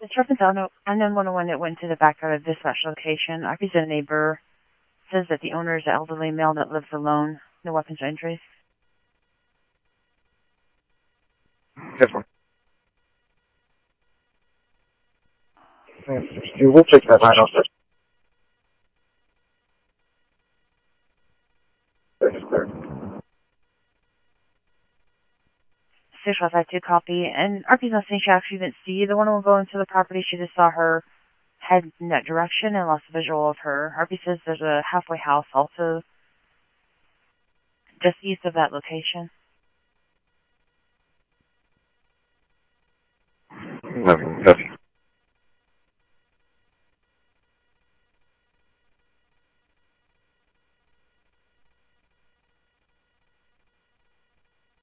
It's reference unknown 101 that went to the backyard of dispatch location. I a neighbor says that the owner is an elderly male that lives alone. No weapons or injuries. Yes, ma'am. You will take that line off, sir. That is clear. 6552 copy. And RP's not saying she actually didn't see the 101 go into the property. She just saw her head in that direction and lost visual of her. RP says there's a halfway house also just east of that location. Nothing.